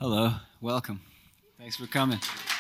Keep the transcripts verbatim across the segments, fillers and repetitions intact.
Hello, welcome. Thanks for coming.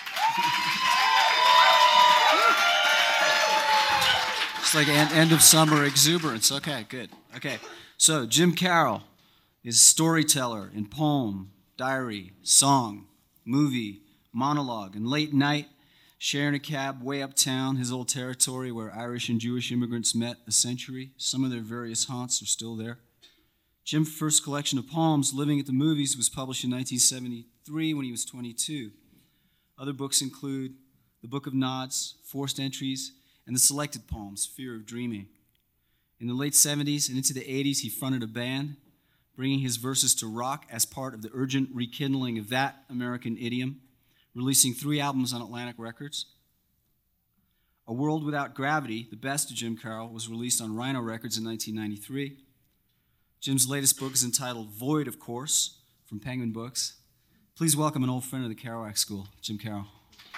It's like an end of summer exuberance. Okay, good. Okay, so Jim Carroll is a storyteller in poem, diary, song, movie, monologue, and late night, sharing a cab way uptown, his old territory where Irish and Jewish immigrants met a century. Some of their various haunts are still there. Jim's first collection of poems, Living at the Movies, was published in nineteen seventy-three when he was twenty-two. Other books include The Book of Nods, Forced Entries, and the selected poems, Fear of Dreaming. In the late seventies and into the eighties, he fronted a band, bringing his verses to rock as part of the urgent rekindling of that American idiom, releasing three albums on Atlantic Records. A World Without Gravity, the best of Jim Carroll, was released on Rhino Records in nineteen ninety-three. Jim's latest book is entitled Void, of course, from Penguin Books. Please welcome an old friend of the Kerouac School, Jim Carroll.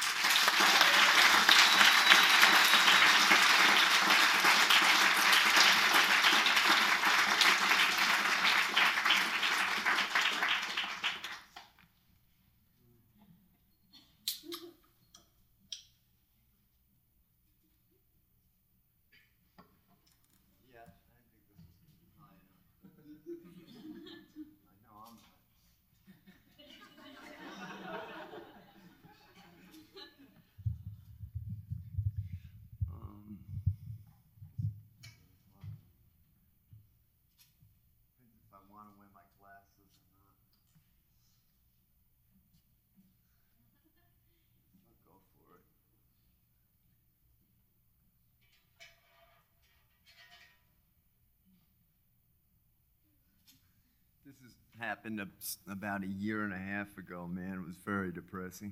This has happened about a year and a half ago, man. It was very depressing.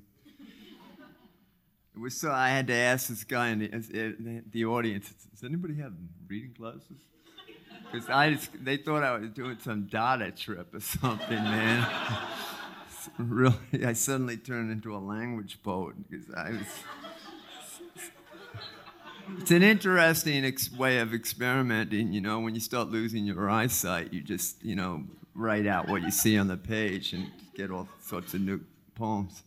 It was so I had to ask this guy in the, the audience, does anybody have reading glasses? Because I just, they thought I was doing some data trip or something, man. Really, I suddenly turned into a language poet because I was... It's an interesting ex- way of experimenting, you know, when you start losing your eyesight, you just, you know, write out what you see on the page and get all sorts of new poems.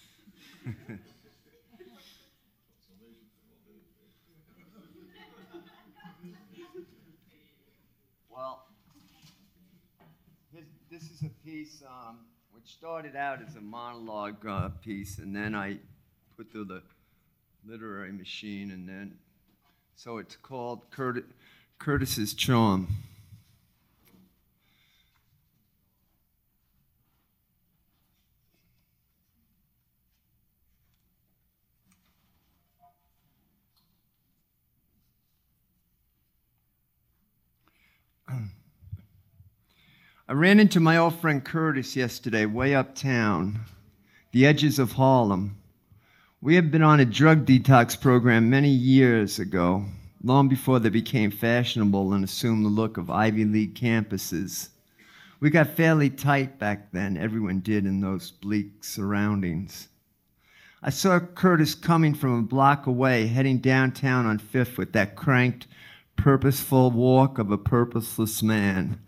Well, this, this is a piece um, which started out as a monologue uh, piece, and then I put through the literary machine, and then, so it's called Curtis, Curtis's Charm. I ran into my old friend Curtis yesterday, way uptown, the edges of Harlem. We had been on a drug detox program many years ago, long before they became fashionable and assumed the look of Ivy League campuses. We got fairly tight back then, everyone did in those bleak surroundings. I saw Curtis coming from a block away, heading downtown on Fifth with that cranked, purposeful walk of a purposeless man.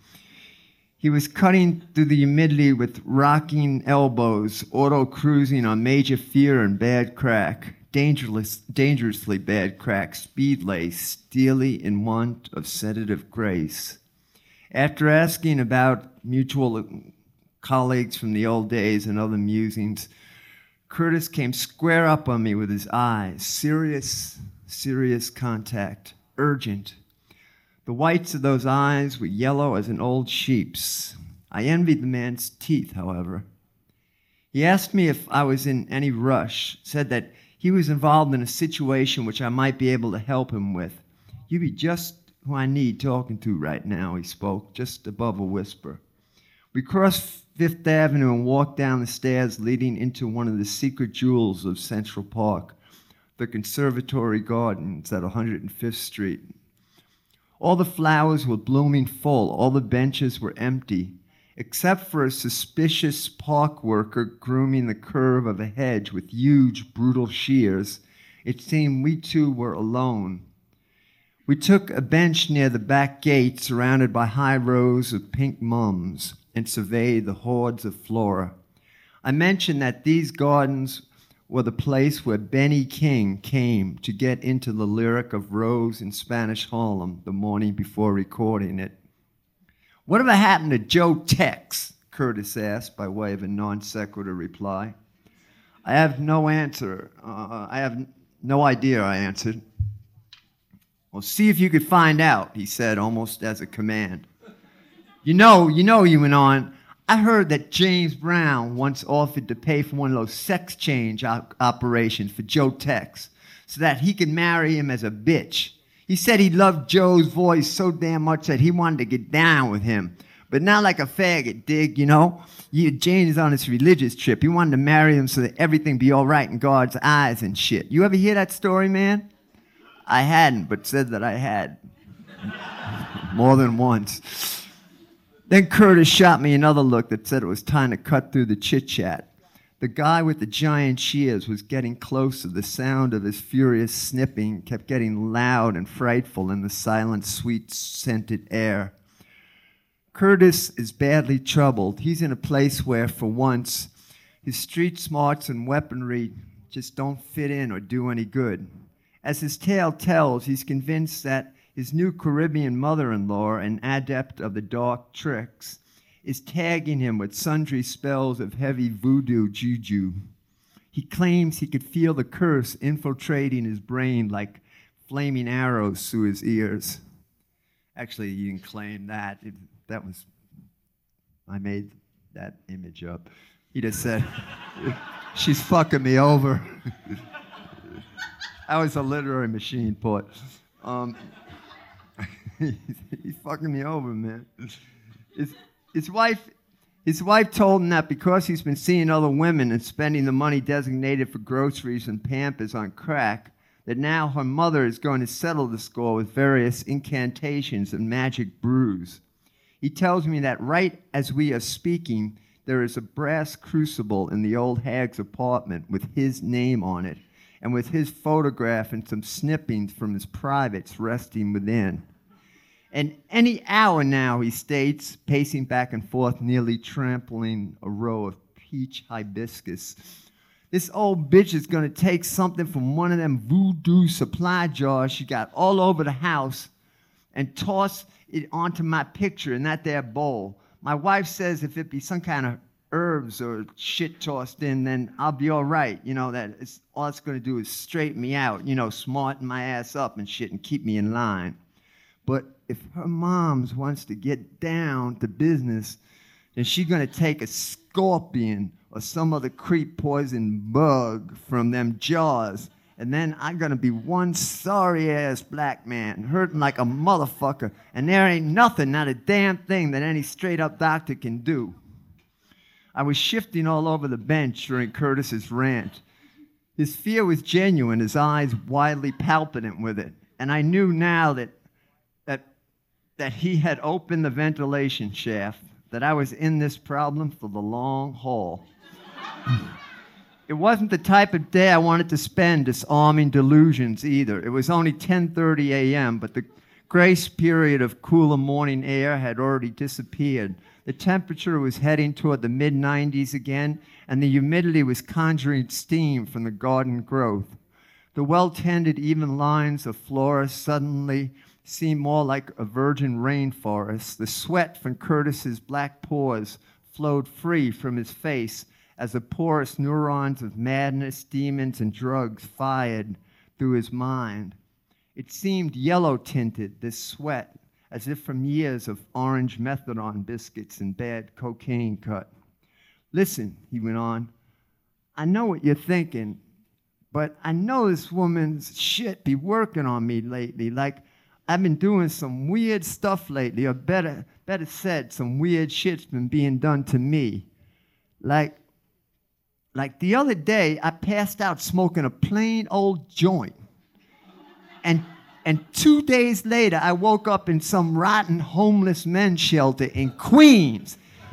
He was cutting through the humidity with rocking elbows, auto-cruising on major fear and bad crack, dangerous, dangerously bad crack, speed lace, steely in want of sedative grace. After asking about mutual colleagues from the old days and other musings, Curtis came square up on me with his eyes, serious, serious contact, urgent. The whites of those eyes were yellow as an old sheep's. I envied the man's teeth, however. He asked me if I was in any rush, said that he was involved in a situation which I might be able to help him with. "You'd be just who I need talking to right now," he spoke, just above a whisper. We crossed Fifth Avenue and walked down the stairs leading into one of the secret jewels of Central Park, the Conservatory Gardens at one hundred fifth Street. All the flowers were blooming full, all the benches were empty, except for a suspicious park worker grooming the curve of a hedge with huge, brutal shears. It seemed we two were alone. We took a bench near the back gate, surrounded by high rows of pink mums, and surveyed the hordes of flora. I mentioned that these gardens were the place where Benny King came to get into the lyric of Rose in Spanish Harlem the morning before recording it. Whatever happened to Joe Tex? Curtis asked by way of a non sequitur reply. I have no answer. Uh, I have no idea, I answered. Well, see if you could find out, he said, almost as a command. You know, you know, he went on, I heard that James Brown once offered to pay for one of those sex change op- operations for Joe Tex so that he could marry him as a bitch. He said he loved Joe's voice so damn much that he wanted to get down with him. But not like a faggot, dig, you know? You, James is on this religious trip. He wanted to marry him so that everything be all right in God's eyes and shit. You ever hear that story, man? I hadn't, but said that I had. More than once. Then Curtis shot me another look that said it was time to cut through the chit-chat. The guy with the giant shears was getting closer. The sound of his furious snipping kept getting loud and frightful in the silent, sweet-scented air. Curtis is badly troubled. He's in a place where, for once, his street smarts and weaponry just don't fit in or do any good. As his tale tells, he's convinced that his new Caribbean mother-in-law, an adept of the dark tricks, is tagging him with sundry spells of heavy voodoo juju. He claims he could feel the curse infiltrating his brain like flaming arrows through his ears. Actually, he didn't claim that. It, that was, I made that image up. He just said, she's fucking me over. That was a literary machine poet. Um, he's fucking me over, man. His, his wife, his wife told him that because he's been seeing other women and spending the money designated for groceries and Pampers on crack, that now her mother is going to settle the score with various incantations and magic brews. He tells me that right as we are speaking, there is a brass crucible in the old hag's apartment with his name on it, and with his photograph and some snippings from his privates resting within. And any hour now, he states, pacing back and forth, nearly trampling a row of peach hibiscus, this old bitch is going to take something from one of them voodoo supply jars she got all over the house and toss it onto my picture in that there bowl. My wife says if it be some kind of herbs or shit tossed in, then I'll be all right. You know, that it's, all it's going to do is straighten me out, you know, smarten my ass up and shit and keep me in line. But if her mom's wants to get down to business, then she's going to take a scorpion or some other creep poison bug from them jars, and then I'm going to be one sorry-ass black man hurting like a motherfucker, and there ain't nothing, not a damn thing that any straight-up doctor can do. I was shifting all over the bench during Curtis's rant. His fear was genuine, his eyes widely palpitant with it, and I knew now that, that, that he had opened the ventilation shaft, that I was in this problem for the long haul. It wasn't the type of day I wanted to spend disarming delusions either. It was only ten thirty a.m., but the grace period of cooler morning air had already disappeared. The temperature was heading toward the mid nineties again, and the humidity was conjuring steam from the garden growth. The well-tended, even lines of flora suddenly seemed more like a virgin rainforest. The sweat from Curtis's black pores flowed free from his face as the porous neurons of madness, demons, and drugs fired through his mind. It seemed yellow-tinted, this sweat, as if from years of orange methadone biscuits and bad cocaine cut. Listen, he went on, I know what you're thinking, but I know this woman's shit be working on me lately. Like, I've been doing some weird stuff lately, or better, better said, some weird shit's been being done to me. Like, Like the other day, I passed out smoking a plain old joint. And, and two days later, I woke up in some rotten homeless men's shelter in Queens.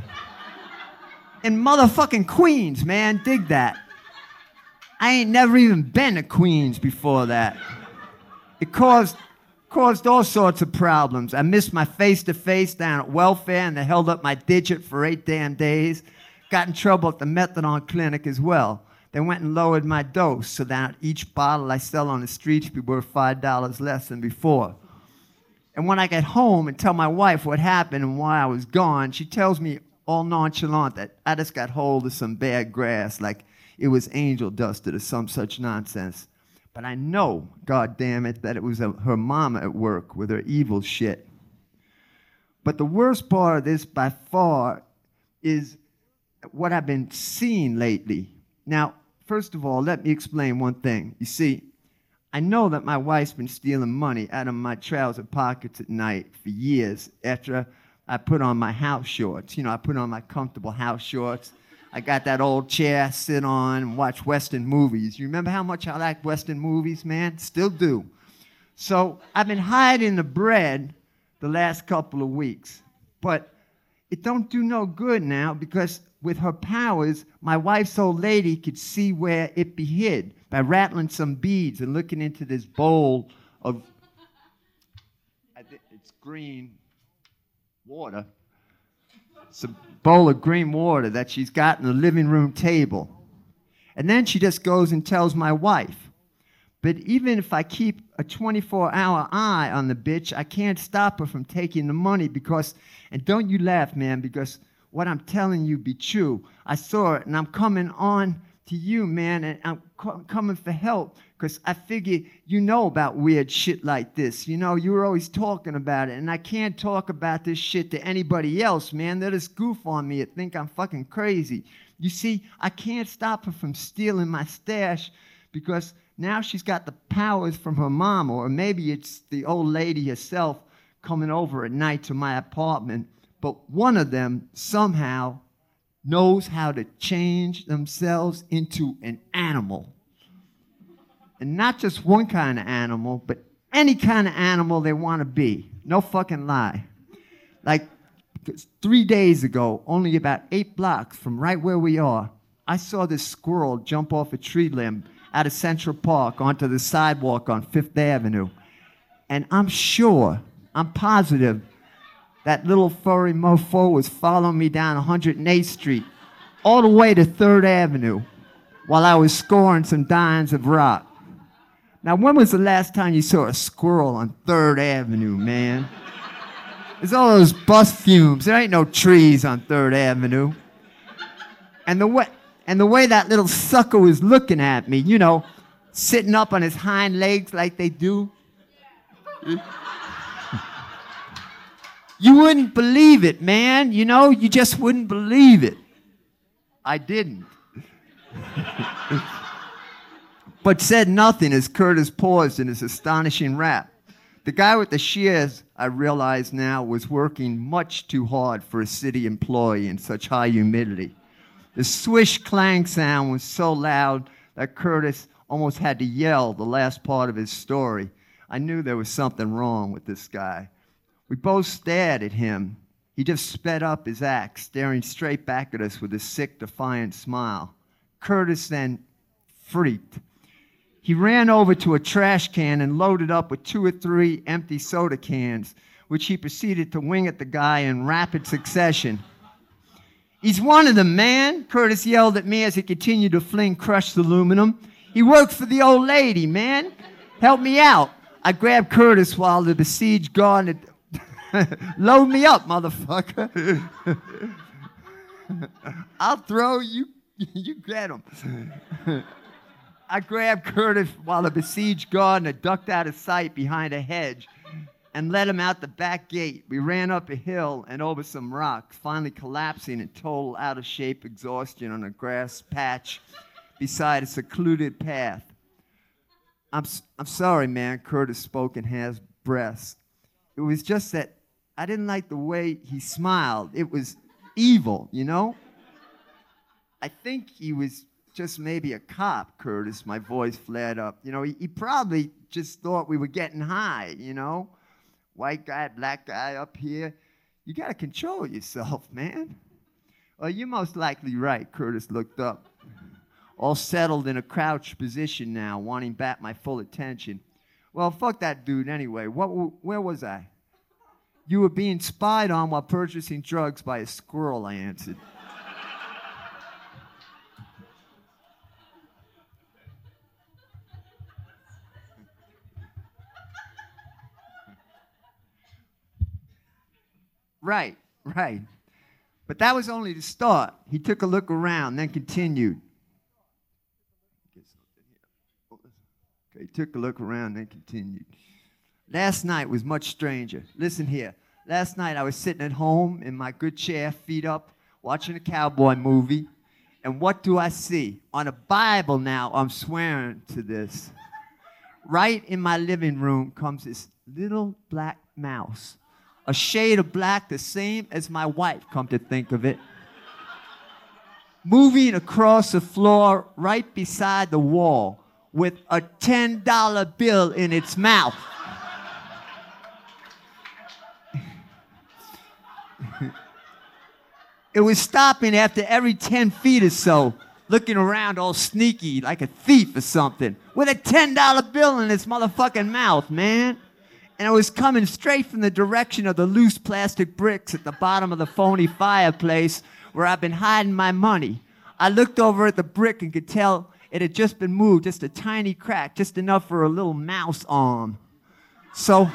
In motherfucking Queens, man, dig that. I ain't never even been to Queens before that. It caused, caused all sorts of problems. I missed my face-to-face down at welfare, and they held up my digit for eight damn days. Got in trouble at the methadone clinic as well. They went and lowered my dose so that each bottle I sell on the streets be worth five dollars less than before. And when I get home and tell my wife what happened and why I was gone, she tells me all nonchalant that I just got hold of some bad grass, like it was angel dusted or some such nonsense. But I know, God damn it, that it was a, her mama at work with her evil shit. But the worst part of this by far is what I've been seeing lately. Now, first of all, let me explain one thing. You see, I know that my wife's been stealing money out of my trouser pockets at night for years after I put on my house shorts. You know, I put on my comfortable house shorts. I got that old chair I sit on and watch Western movies. You remember how much I like Western movies, man? Still do. So I've been hiding the bread the last couple of weeks. But it don't do no good now because with her powers, my wife's old lady could see where it be hid by rattling some beads and looking into this bowl of, I think it's green water. It's a bowl of green water that she's got in the living room table. And then she just goes and tells my wife. But even if I keep a twenty-four hour eye on the bitch, I can't stop her from taking the money because, and don't you laugh, man, because what I'm telling you be true. I saw it, and I'm coming on to you, man, and I'm co- coming for help because I figure you know about weird shit like this. You know, you were always talking about it, and I can't talk about this shit to anybody else, man. They'll just goof on me and think I'm fucking crazy. You see, I can't stop her from stealing my stash because now she's got the powers from her mom, or maybe it's the old lady herself coming over at night to my apartment. But one of them somehow knows how to change themselves into an animal. And not just one kind of animal, but any kind of animal they want to be. No fucking lie. Like three days ago, only about eight blocks from right where we are, I saw this squirrel jump off a tree limb out of Central Park onto the sidewalk on Fifth Avenue. And I'm sure, I'm positive, that little furry mofo was following me down one hundred eighth Street, all the way to Third Avenue, while I was scoring some dimes of rock. Now, when was the last time you saw a squirrel on Third Avenue, man? There's all those bus fumes. There ain't no trees on Third Avenue. And the way, and the way that little sucker was looking at me, you know, sitting up on his hind legs like they do. You wouldn't believe it, man. You know, you just wouldn't believe it. I didn't. But said nothing as Curtis paused in his astonishing rap. The guy with the shears, I realize now, was working much too hard for a city employee in such high humidity. The swish clang sound was so loud that Curtis almost had to yell the last part of his story. I knew there was something wrong with this guy. We both stared at him. He just sped up his act, staring straight back at us with a sick, defiant smile. Curtis then freaked. He ran over to a trash can and loaded up with two or three empty soda cans, which he proceeded to wing at the guy in rapid succession. "He's one of them, man," Curtis yelled at me as he continued to fling crushed aluminum. "He works for the old lady, man. Help me out." I grabbed Curtis while the besieged guard had load me up, motherfucker. I'll throw you, you get him. I grabbed Curtis while the besieged gardener ducked out of sight behind a hedge and led him out the back gate. We ran up a hill and over some rocks, finally collapsing in total out-of-shape exhaustion on a grass patch beside a secluded path. I'm, I'm sorry, man, Curtis spoke in half breaths. It was just that I didn't like the way he smiled. It was evil, you know? I think he was just maybe a cop, Curtis. My voice flared up. You know, he, he probably just thought we were getting high, you know? White guy, black guy up here. You got to control yourself, man. Well, you're most likely right, Curtis looked up. All settled in a crouched position now, wanting back my full attention. Well, fuck that dude anyway. What? Where was I? You were being spied on while purchasing drugs by a squirrel, I answered. Right, right. But that was only the start. He took a look around, then continued. Okay, he took a look around, then continued. Last night was much stranger. Listen here. Last night I was sitting at home in my good chair, feet up, watching a cowboy movie. And what do I see? On a Bible now, I'm swearing to this. Right in my living room comes this little black mouse. A shade of black, the same as my wife, come to think of it. Moving across the floor right beside the wall with a ten dollar bill in its mouth. It was stopping after every ten feet or so, looking around all sneaky like a thief or something, with a ten dollar bill in its motherfucking mouth, man. And it was coming straight from the direction of the loose plastic bricks at the bottom of the phony fireplace where I've been hiding my money. I looked over at the brick and could tell it had just been moved, just a tiny crack, just enough for a little mouse arm. So...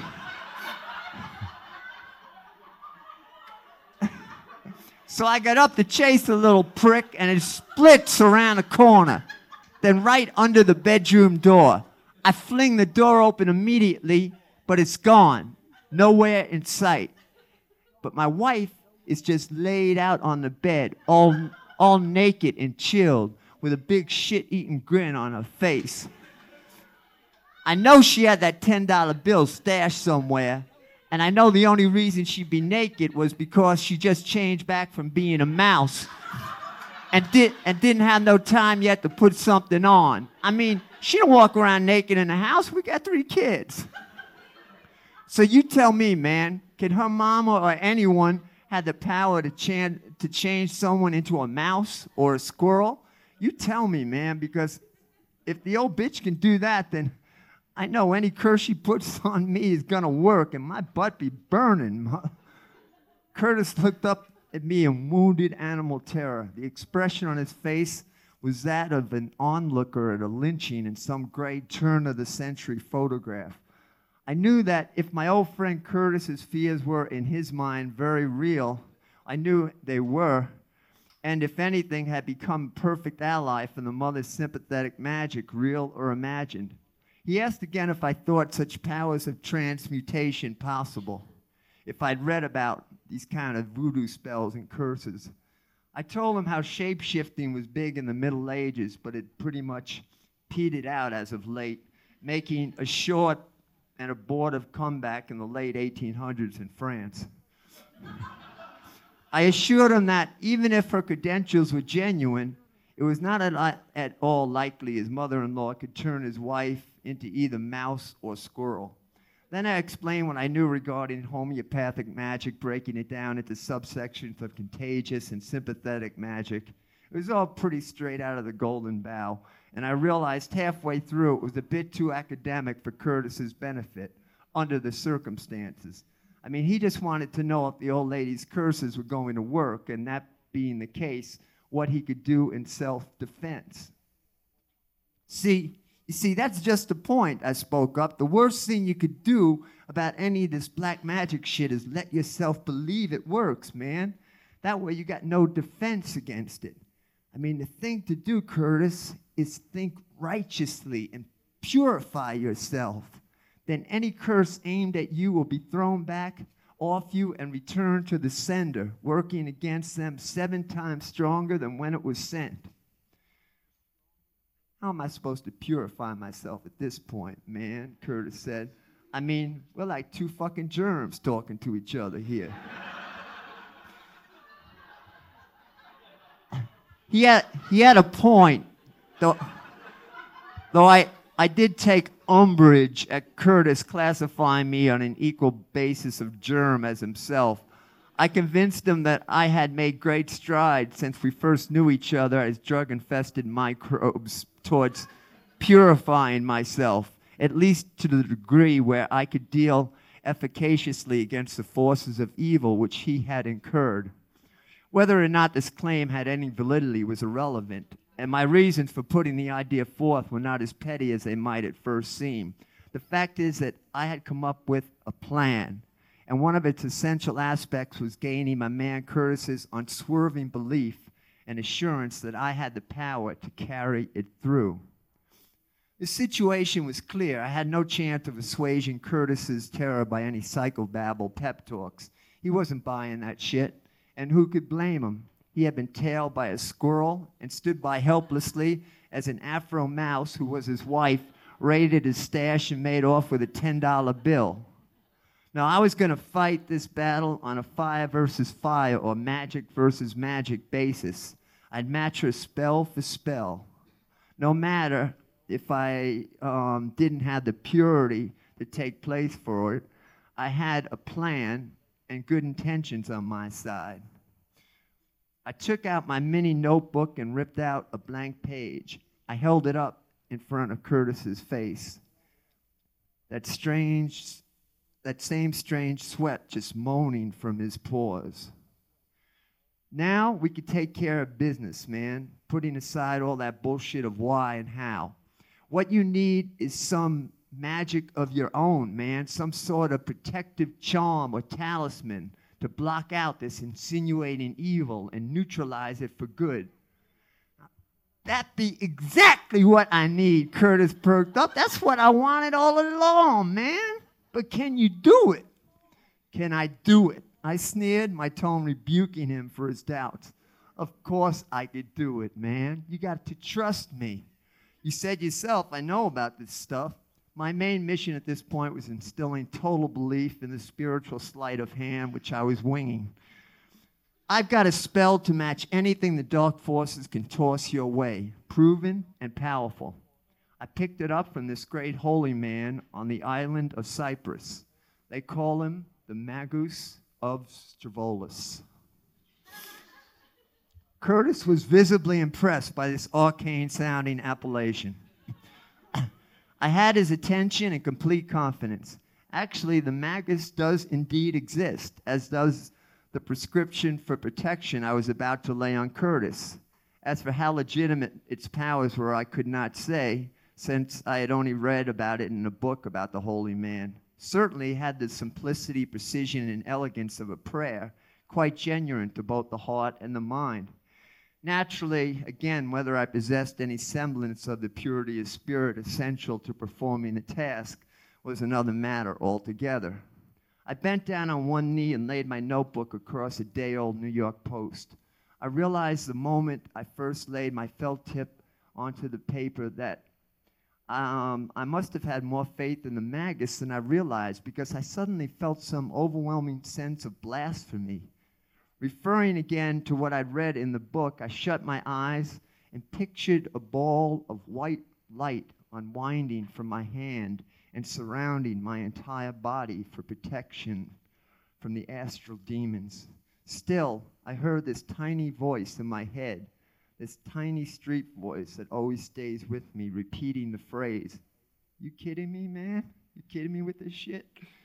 So I got up to chase the little prick, and it splits around the corner, then right under the bedroom door. I fling the door open immediately, but it's gone, nowhere in sight. But my wife is just laid out on the bed, all, all naked and chilled, with a big shit-eating grin on her face. I know she had that ten dollar bill stashed somewhere, and I know the only reason she'd be naked was because she just changed back from being a mouse and, did, and didn't have no time yet to put something on. I mean, she don't walk around naked in the house. We got three kids. So you tell me, man, can her mama or anyone have the power to, chan- to change someone into a mouse or a squirrel? You tell me, man, because if the old bitch can do that, then I know any curse she puts on me is gonna work, and my butt be burning. Curtis looked up at me in wounded animal terror. The expression on his face was that of an onlooker at a lynching in some great turn-of-the-century photograph. I knew that if my old friend Curtis's fears were, in his mind, very real, I knew they were, and if anything, had become a perfect ally for the mother's sympathetic magic, real or imagined. He asked again if I thought such powers of transmutation possible, if I'd read about these kind of voodoo spells and curses. I told him how shape-shifting was big in the Middle Ages, but it pretty much petered out as of late, making a short and abortive comeback in the late eighteen hundreds in France. I assured him that even if her credentials were genuine, it was not at, at all likely his mother-in-law could turn his wife into either mouse or squirrel. Then I explained what I knew regarding homeopathic magic, breaking it down into subsections of contagious and sympathetic magic. It was all pretty straight out of the Golden Bough, and I realized halfway through it was a bit too academic for Curtis's benefit under the circumstances. I mean, he just wanted to know if the old lady's curses were going to work, and that being the case, what he could do in self-defense. See, you see, that's just the point, I spoke up. The worst thing you could do about any of this black magic shit is let yourself believe it works, man. That way you got no defense against it. I mean, the thing to do, Curtis, is think righteously and purify yourself. Then any curse aimed at you will be thrown back off you and returned to the sender, working against them seven times stronger than when it was sent. How am I supposed to purify myself at this point, man? Curtis said. I mean, we're like two fucking germs talking to each other here. He had, he had a point, though, though I, I did take umbrage at Curtis classifying me on an equal basis of germ as himself. I convinced him that I had made great strides since we first knew each other as drug-infested microbes towards purifying myself, at least to the degree where I could deal efficaciously against the forces of evil which he had incurred. Whether or not this claim had any validity was irrelevant, and my reasons for putting the idea forth were not as petty as they might at first seem. The fact is that I had come up with a plan. and one of its essential aspects was gaining my man Curtis's unswerving belief and assurance that I had the power to carry it through. The situation was clear. I had no chance of assuaging Curtis's terror by any psychobabble pep talks. He wasn't buying that shit, and who could blame him? He had been tailed by a squirrel and stood by helplessly as an Afro mouse, who was his wife, raided his stash and made off with a ten dollar bill. Now, I was going to fight this battle on a fire versus fire or magic versus magic basis. I'd match her spell for spell. No matter if I um, didn't have the purity to take place for it, I had a plan and good intentions on my side. I took out my mini notebook and ripped out a blank page. I held it up in front of Curtis's face. That strange, that same strange sweat just moaning from his pores. Now we could take care of business, man, putting aside all that bullshit of why and how. What you need is some magic of your own, man, some sort of protective charm or talisman to block out this insinuating evil and neutralize it for good. That be exactly what I need, Curtis perked up. That's what I wanted all along, man. But can you do it? Can I do it? I sneered, my tone rebuking him for his doubts. Of course I could do it, man. You got to trust me. You said yourself, I know about this stuff. My main mission at this point was instilling total belief in the spiritual sleight of hand, which I was winging. I've got a spell to match anything the dark forces can toss your way, proven and powerful. I picked it up from this great holy man on the island of Cyprus. They call him the Magus of Stavros. Curtis was visibly impressed by this arcane-sounding appellation. I had his attention and complete confidence. Actually, the Magus does indeed exist, as does the prescription for protection I was about to lay on Curtis. As for how legitimate its powers were, I could not say, since I had only read about it in a book about the holy man. Certainly had the simplicity, precision, and elegance of a prayer, quite genuine to both the heart and the mind. Naturally, again, whether I possessed any semblance of the purity of spirit essential to performing the task was another matter altogether. I bent down on one knee and laid my notebook across a day-old New York Post. I realized the moment I first laid my felt tip onto the paper that um, I must have had more faith in the Magus than I realized, because I suddenly felt some overwhelming sense of blasphemy. Referring again to what I'd read in the book, I shut my eyes and pictured a ball of white light unwinding from my hand and surrounding my entire body for protection from the astral demons. Still, I heard this tiny voice in my head, this tiny street voice that always stays with me, repeating the phrase, "You kidding me, man? You kidding me with this shit?"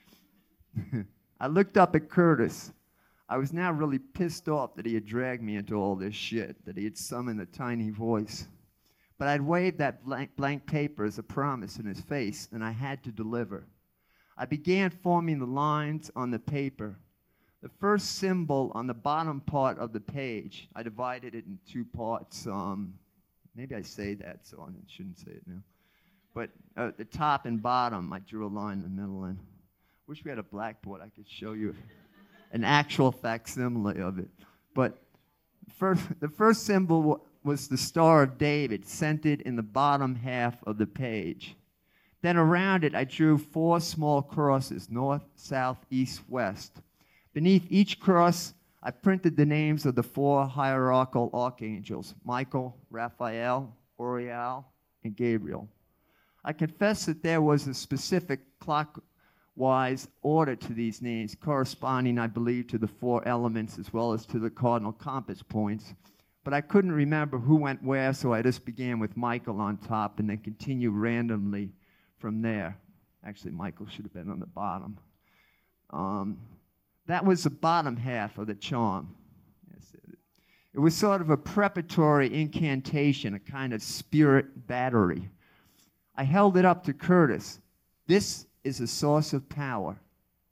I looked up at Curtis. I was now really pissed off that he had dragged me into all this shit, that he had summoned the tiny voice. But I'd waved that blank, blank paper as a promise in his face, and I had to deliver. I began forming the lines on the paper. The first symbol on the bottom part of the page, I divided it in two parts. Um, maybe I say that, so I shouldn't say it now. But uh, the top and bottom, I drew a line in the middle. And wish we had a blackboard. I could show you an actual facsimile of it. But first, the first symbol was the Star of David, centered in the bottom half of the page. Then around it, I drew four small crosses, north, south, east, west. Beneath each cross, I printed the names of the four hierarchical archangels, Michael, Raphael, Uriel, and Gabriel. I confess that there was a specific clockwise order to these names, corresponding, I believe, to the four elements as well as to the cardinal compass points. But I couldn't remember who went where, so I just began with Michael on top and then continued randomly from there. Actually, Michael should have been on the bottom. Um, that was the bottom half of the charm. It was sort of a preparatory incantation, a kind of spirit battery. I held it up to Curtis. This is a source of power.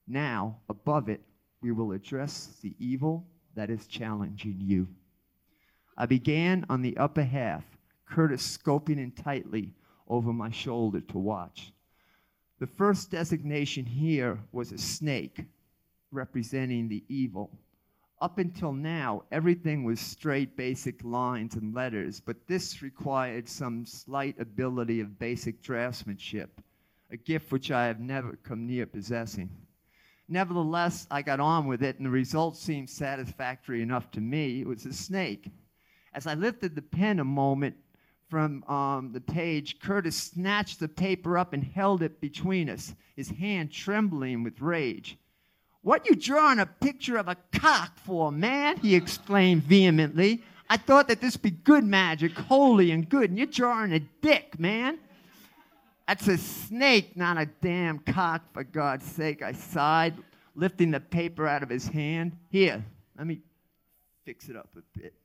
Now, above it, we will address the evil that is challenging you. I began on the upper half, Curtis scoping in tightly over my shoulder to watch. The first designation here was a snake, representing the evil. Up until now, everything was straight, basic lines and letters, but this required some slight ability of basic draftsmanship, a gift which I have never come near possessing. Nevertheless, I got on with it, and the result seemed satisfactory enough to me. It was a snake. As I lifted the pen a moment from um, the page, Curtis snatched the paper up and held it between us, his hand trembling with rage. "What you drawing a picture of a cock for, man?" he exclaimed vehemently. "I thought that this be good magic, holy and good, and you're drawing a dick, man." "That's a snake, not a damn cock, for God's sake," I sighed, lifting the paper out of his hand. "Here, let me fix it up a bit."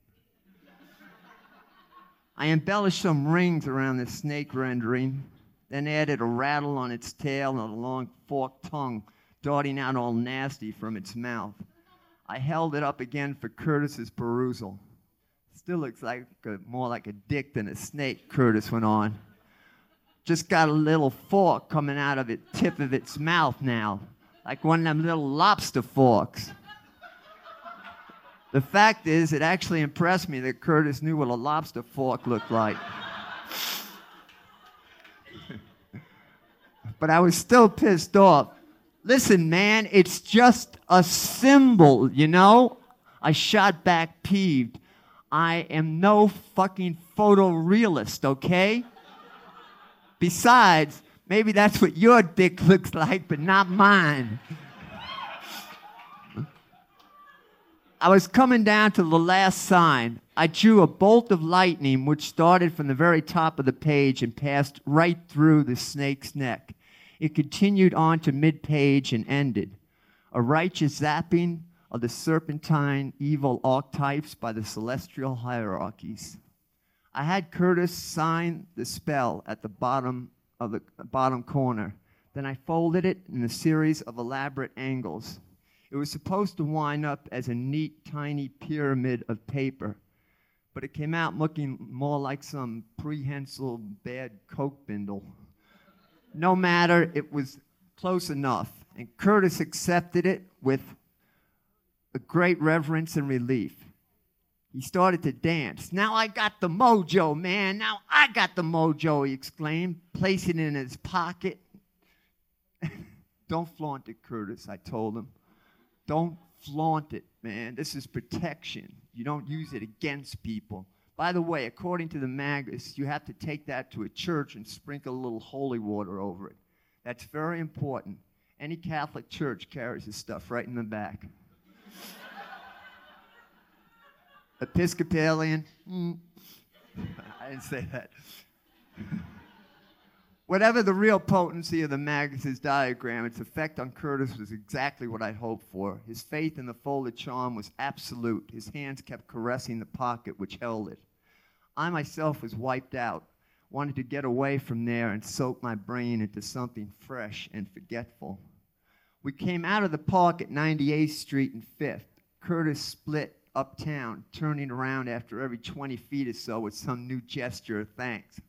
I embellished some rings around the snake rendering, then added a rattle on its tail and a long forked tongue darting out all nasty from its mouth. I held it up again for Curtis's perusal. "Still looks like a, more like a dick than a snake," Curtis went on. "Just got a little fork coming out of the tip of its mouth now, like one of them little lobster forks." The fact is, it actually impressed me that Curtis knew what a lobster fork looked like. But I was still pissed off. "Listen, man, it's just a symbol, you know?" I shot back peeved. "I am no fucking photorealist, okay? Besides, maybe that's what your dick looks like, but not mine." I was coming down to the last sign. I drew a bolt of lightning which started from the very top of the page and passed right through the snake's neck. It continued on to mid-page and ended. A righteous zapping of the serpentine evil archetypes by the celestial hierarchies. I had Curtis sign the spell at the bottom of the bottom corner. Then I folded it in a series of elaborate angles. It was supposed to wind up as a neat, tiny pyramid of paper, but it came out looking more like some prehensile bad Coke bindle. No matter, it was close enough, and Curtis accepted it with a great reverence and relief. He started to dance. "Now I got the mojo, man. Now I got the mojo," he exclaimed, placing it in his pocket. "Don't flaunt it, Curtis," I told him. "Don't flaunt it, man. This is protection. You don't use it against people. By the way, according to the Magus, you have to take that to a church and sprinkle a little holy water over it. That's very important. Any Catholic church carries this stuff right in the back." Episcopalian? Mm. I didn't say that. Whatever the real potency of the Magus' diagram, its effect on Curtis was exactly what I'd hoped for. His faith in the folded charm was absolute. His hands kept caressing the pocket which held it. I myself was wiped out, wanted to get away from there and soak my brain into something fresh and forgetful. We came out of the park at ninety-eighth Street and fifth. Curtis split uptown, turning around after every twenty feet or so with some new gesture of thanks.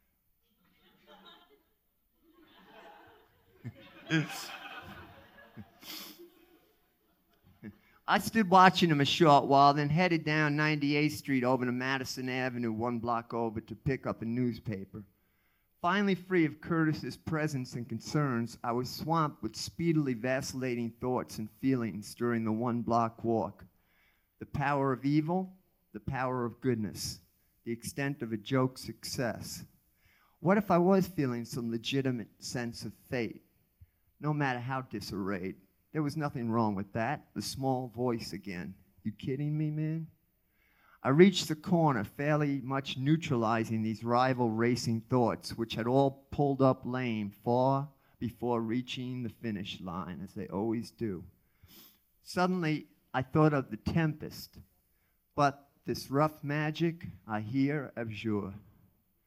I stood watching him a short while, then headed down ninety-eighth Street over to Madison Avenue, one block over, to pick up a newspaper. Finally free of Curtis's presence and concerns, I was swamped with speedily vacillating thoughts and feelings during the one-block walk. The power of evil, the power of goodness, the extent of a joke's success. What if I was feeling some legitimate sense of fate? No matter how disarrayed. There was nothing wrong with that. The small voice again. "You kidding me, man?" I reached the corner, fairly much neutralizing these rival racing thoughts, which had all pulled up lame far before reaching the finish line, as they always do. Suddenly, I thought of the Tempest. But this rough magic, I hear abjure.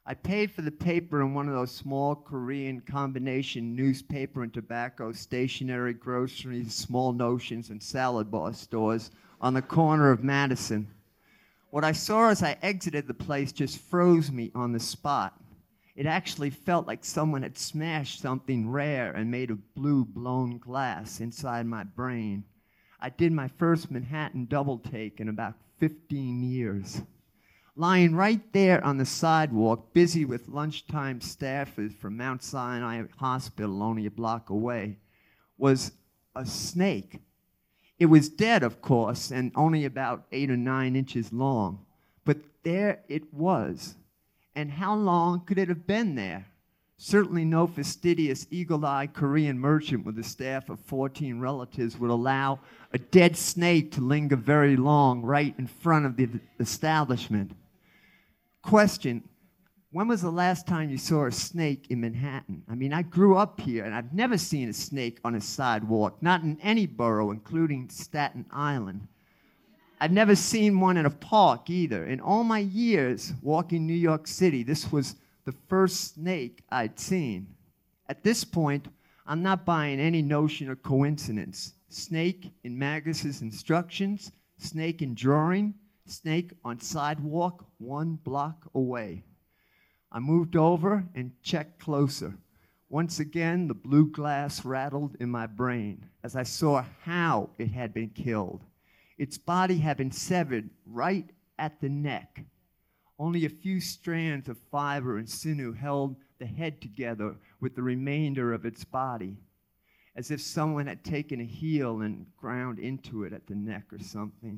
I paid for the paper in one of those small Korean combination newspaper and tobacco, stationery, groceries, small notions, and salad bar stores on the corner of Madison. What I saw as I exited the place just froze me on the spot. It actually felt like someone had smashed something rare and made of blue blown glass inside my brain. I did my first Manhattan double take in about fifteen years. Lying right there on the sidewalk, busy with lunchtime staffers from Mount Sinai Hospital only a block away, was a snake. It was dead, of course, and only about eight or nine inches long. But there it was. And how long could it have been there? Certainly no fastidious, eagle-eyed Korean merchant with a staff of fourteen relatives would allow a dead snake to linger very long right in front of the establishment. Question, when was the last time you saw a snake in Manhattan? I mean, I grew up here, and I've never seen a snake on a sidewalk, not in any borough, including Staten Island. I've never seen one in a park either. In all my years walking New York City, this was the first snake I'd seen. At this point, I'm not buying any notion of coincidence. Snake in Magus's instructions, snake in drawing, snake on sidewalk one block away. I moved over and checked closer. Once again, the blue glass rattled in my brain as I saw how it had been killed. Its body had been severed right at the neck. Only a few strands of fiber and sinew held the head together with the remainder of its body, as if someone had taken a heel and ground into it at the neck or something.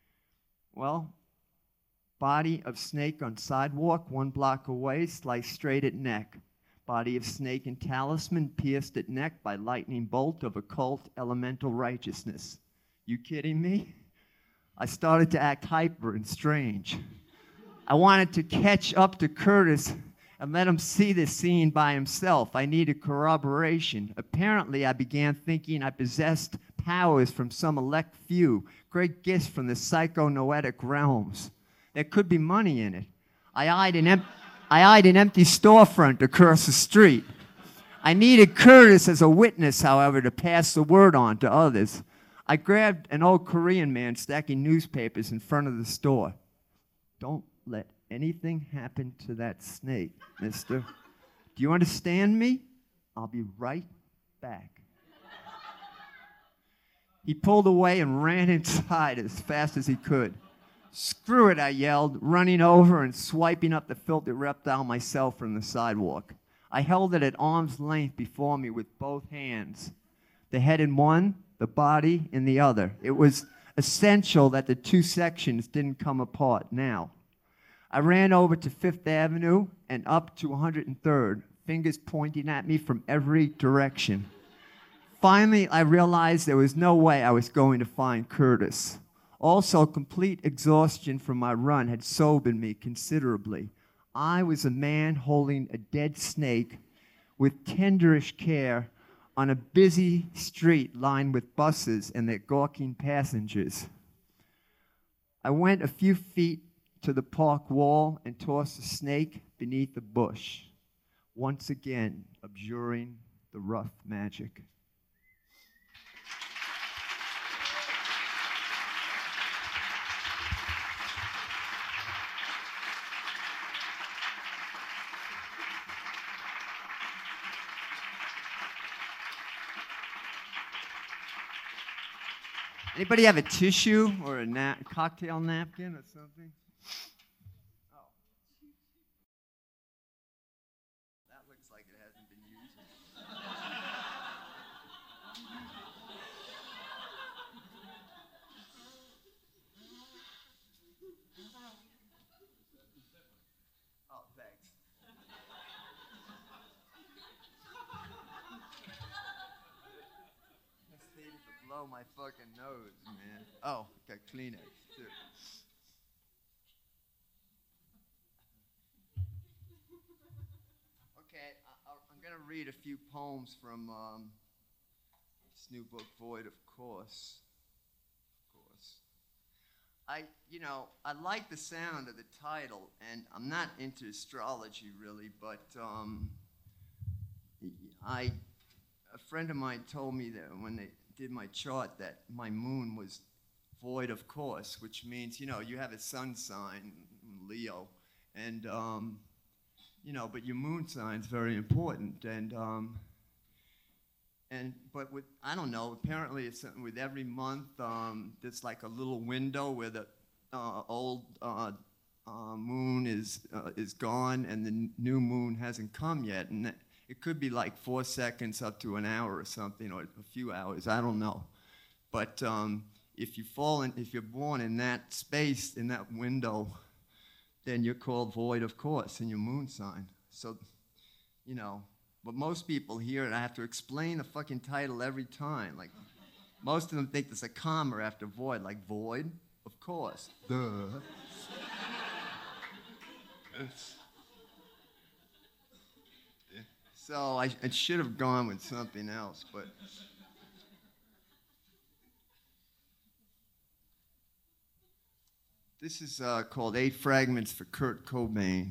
Well, body of snake on sidewalk one block away, sliced straight at neck. Body of snake and talisman pierced at neck by lightning bolt of occult elemental righteousness. You kidding me? I started to act hyper and strange. I wanted to catch up to Curtis and let him see this scene by himself. I needed corroboration. Apparently, I began thinking I possessed powers from some elect few, great gifts from the psychonoetic realms. There could be money in it. I eyed an, em- I eyed an empty storefront across the street. I needed Curtis as a witness, however, to pass the word on to others. I grabbed an old Korean man stacking newspapers in front of the store. Don't let anything happen to that snake, mister. Do you understand me? I'll be right back. He pulled away and ran inside as fast as he could. Screw it, I yelled, running over and swiping up the filthy reptile myself from the sidewalk. I held it at arm's length before me with both hands, the head in one, the body in the other. It was essential that the two sections didn't come apart now. I ran over to Fifth Avenue and up to one hundred third, fingers pointing at me from every direction. Finally, I realized there was no way I was going to find Curtis. Also, complete exhaustion from my run had sobered me considerably. I was a man holding a dead snake with tenderish care on a busy street lined with buses and their gawking passengers. I went a few feet to the park wall and tossed the snake beneath a bush, once again abjuring the rough magic. Anybody have a tissue or a na- cocktail napkin or something? Oh. That looks like it hasn't been used. Oh, thanks. I needed to blow my fucking nose, man. Oh, got Kleenex, too. Okay, I, I'm going to read a few poems from um, this new book, Void of Course. Of course. I, you know, I like the sound of the title, and I'm not into astrology really, but um, I, a friend of mine told me that when they did my chart that my moon was void of course, which means, you know, you have a sun sign, Leo, and, um, you know, but your moon sign's very important, and, um, and, but with, I don't know, apparently it's something with every month, um, there's like a little window where the uh, old uh, uh, moon is, uh, is gone and the n- new moon hasn't come yet, and it could be like four seconds up to an hour or something, or a few hours, I don't know. But um, if you fall in, if you're born in that space, in that window, then you're called void of course in your moon sign. So, you know, but most people hear it, I have to explain the fucking title every time. Like, most of them think there's a comma after void, like void, of course. Duh. So I, I should have gone with something else, but. This is uh, called Eight Fragments for Kurt Cobain.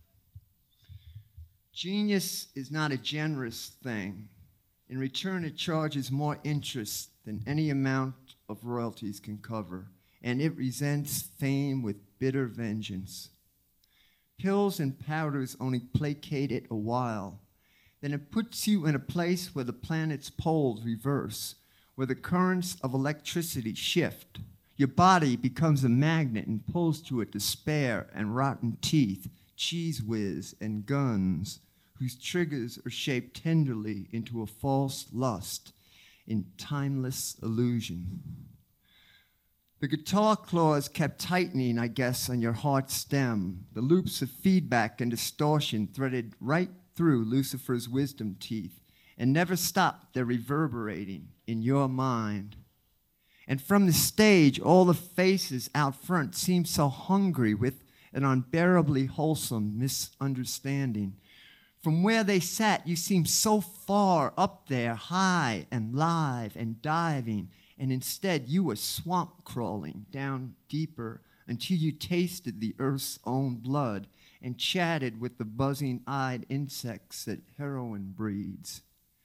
Genius is not a generous thing. In return, it charges more interest than any amount of royalties can cover, and it resents fame with bitter vengeance. Pills and powders only placate it a while. Then it puts you in a place where the planet's poles reverse, where the currents of electricity shift. Your body becomes a magnet and pulls to it despair and rotten teeth, cheese whiz and guns, whose triggers are shaped tenderly into a false lust in timeless illusion. The guitar claws kept tightening, I guess, on your heart stem, the loops of feedback and distortion threaded right through Lucifer's wisdom teeth and never stopped their reverberating in your mind. And from the stage, all the faces out front seemed so hungry with an unbearably wholesome misunderstanding. From where they sat, you seemed so far up there, high and live and diving, and instead you were swamp crawling down deeper until you tasted the earth's own blood and chatted with the buzzing-eyed insects that heroin breeds.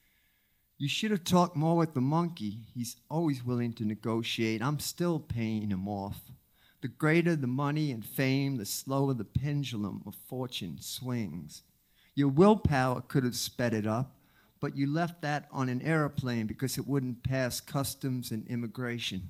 You should have talked more with the monkey. He's always willing to negotiate. I'm still paying him off. The greater the money and fame, the slower the pendulum of fortune swings. Your willpower could have sped it up, but you left that on an airplane because it wouldn't pass customs and immigration.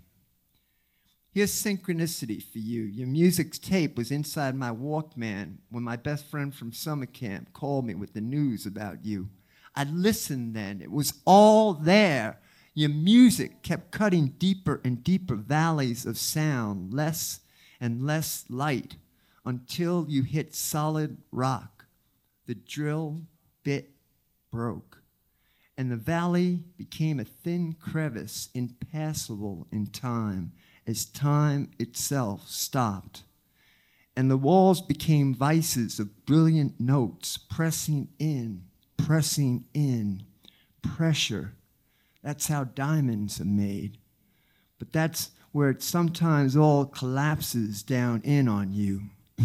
Here's synchronicity for you. Your music tape was inside my Walkman when my best friend from summer camp called me with the news about you. I listened then. It was all there. Your music kept cutting deeper and deeper valleys of sound, less and less light, until you hit solid rock. The drill bit broke, and the valley became a thin crevice, impassable in time, as time itself stopped. And the walls became vices of brilliant notes pressing in, pressing in, pressure. That's how diamonds are made. But that's where it sometimes all collapses down in on you.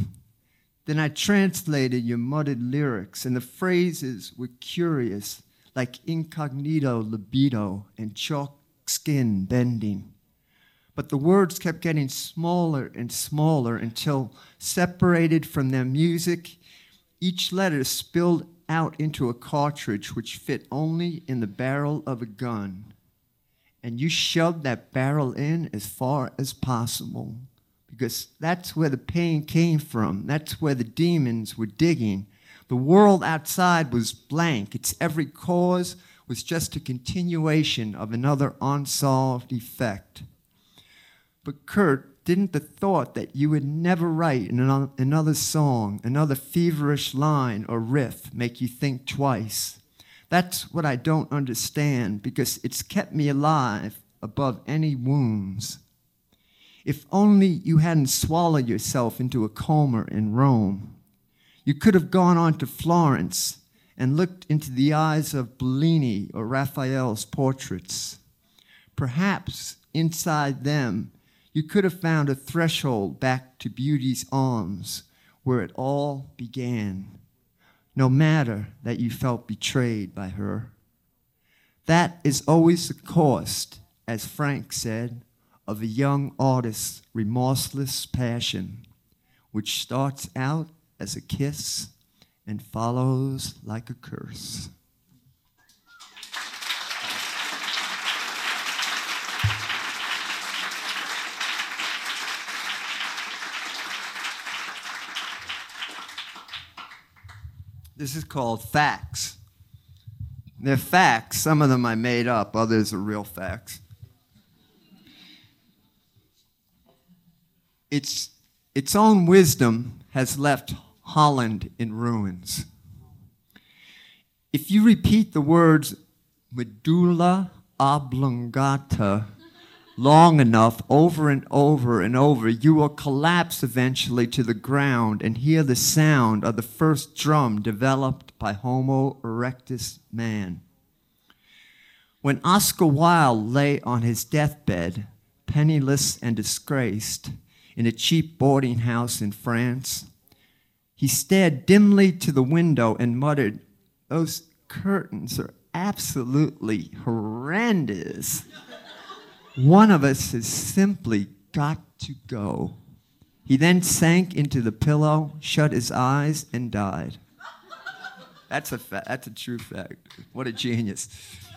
Then I translated your muttered lyrics, and the phrases were curious, like incognito libido and chalk skin bending. But the words kept getting smaller and smaller until, separated from their music, each letter spilled out into a cartridge which fit only in the barrel of a gun. And you shoved that barrel in as far as possible, because that's where the pain came from. That's where the demons were digging. The world outside was blank. Its every cause was just a continuation of another unsolved effect. But Kurt, didn't the thought that you would never write another song, another feverish line or riff make you think twice? That's what I don't understand, because it's kept me alive above any wounds. If only you hadn't swallowed yourself into a coma in Rome. You could have gone on to Florence and looked into the eyes of Bellini or Raphael's portraits. Perhaps inside them, You could have found a threshold back to beauty's arms where it all began, no matter that you felt betrayed by her. That is always the cost, as Frank said, of a young artist's remorseless passion, which starts out as a kiss and follows like a curse. This is called Facts. They're facts. Some of them I made up, others are real facts. Its, its own wisdom has left Holland in ruins. If you repeat the words medulla oblongata long enough, over and over and over, you will collapse eventually to the ground and hear the sound of the first drum developed by Homo erectus man. When Oscar Wilde lay on his deathbed, penniless and disgraced, in a cheap boarding house in France, he stared dimly to the window and muttered, "Those curtains are absolutely horrendous. One of us has simply got to go." He then sank into the pillow, shut his eyes, and died. That's a fa- that's a true fact. What a genius.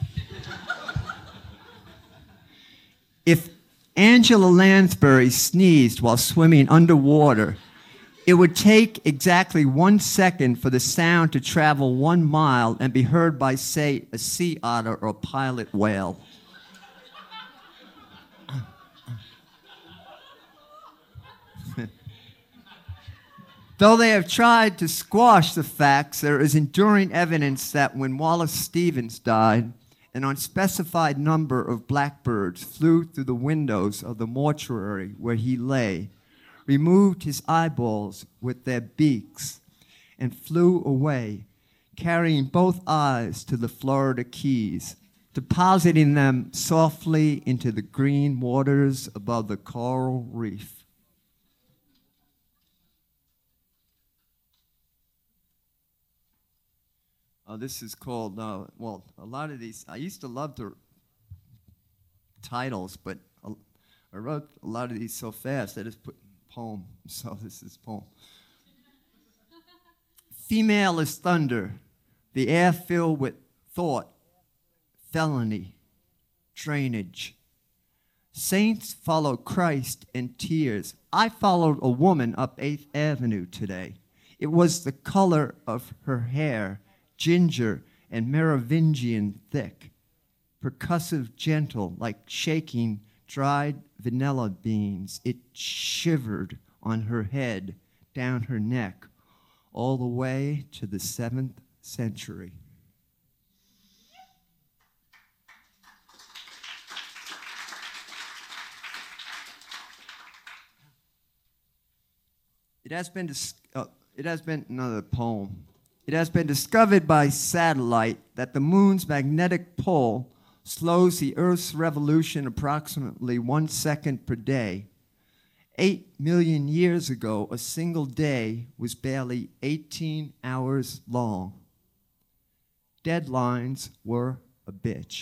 If Angela Lansbury sneezed while swimming underwater, it would take exactly one second for the sound to travel one mile and be heard by, say, a sea otter or a pilot whale. Though they have tried to squash the facts, there is enduring evidence that when Wallace Stevens died, an unspecified number of blackbirds flew through the windows of the mortuary where he lay, removed his eyeballs with their beaks, and flew away, carrying both eyes to the Florida Keys, depositing them softly into the green waters above the coral reef. Uh, this is called, uh, well, a lot of these, I used to love the titles, but I, I wrote a lot of these so fast, I just put poem, so this is poem. Female is thunder, the air filled with thought, felony, drainage. Saints follow Christ in tears. I followed a woman up eighth Avenue today. It was the color of her hair, ginger and Merovingian thick, percussive gentle, like shaking dried vanilla beans. It shivered on her head, down her neck, all the way to the seventh century. It has been, dis- uh, it has been another poem. It has been discovered by satellite that the moon's magnetic pole slows the Earth's revolution approximately one second per day. Eight million years ago, a single day was barely eighteen hours long. Deadlines were a bitch.